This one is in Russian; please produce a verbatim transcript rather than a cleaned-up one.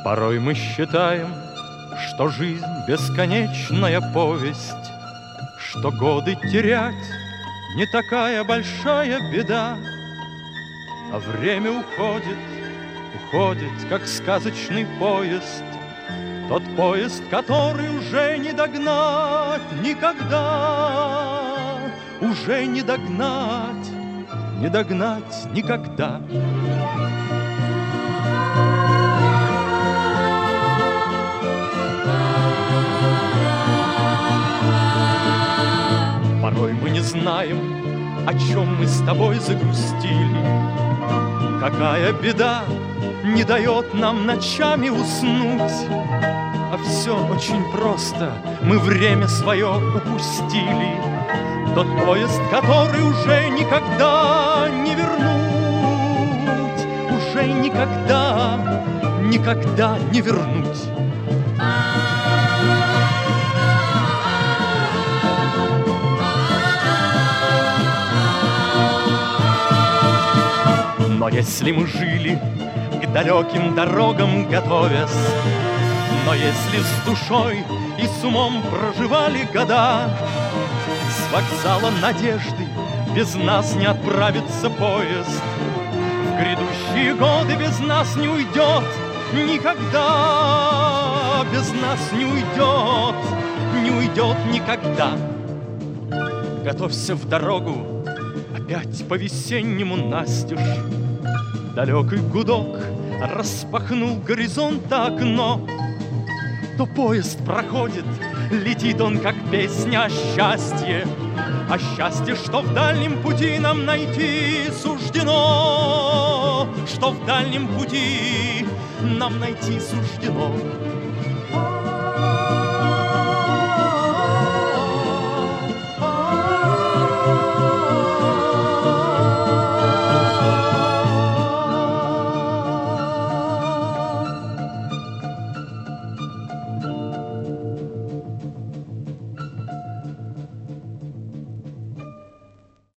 Порой мы считаем, что жизнь бесконечная повесть, что годы терять не такая большая беда, а время уходит, уходит, как сказочный поезд, тот поезд, который уже не догнать никогда, уже не догнать, не догнать никогда. Порой мы не знаем, о чем мы с тобой загрустили, какая беда не дает нам ночами уснуть. А все очень просто, мы время свое упустили, тот поезд, который уже никогда не вернуть, уже никогда, никогда не вернуть. Но если мы жили к далеким дорогам готовясь, но если с душой и с умом проживали года, с вокзала надежды без нас не отправится поезд, в грядущие годы без нас не уйдет никогда, без нас не уйдет, не уйдет никогда. Готовься в дорогу, опять по-весеннему настежь. Далекий гудок распахнул горизонта окно. То поезд проходит, летит он, как песня о счастье, о счастье, что в дальнем пути нам найти суждено, что в дальнем пути нам найти суждено.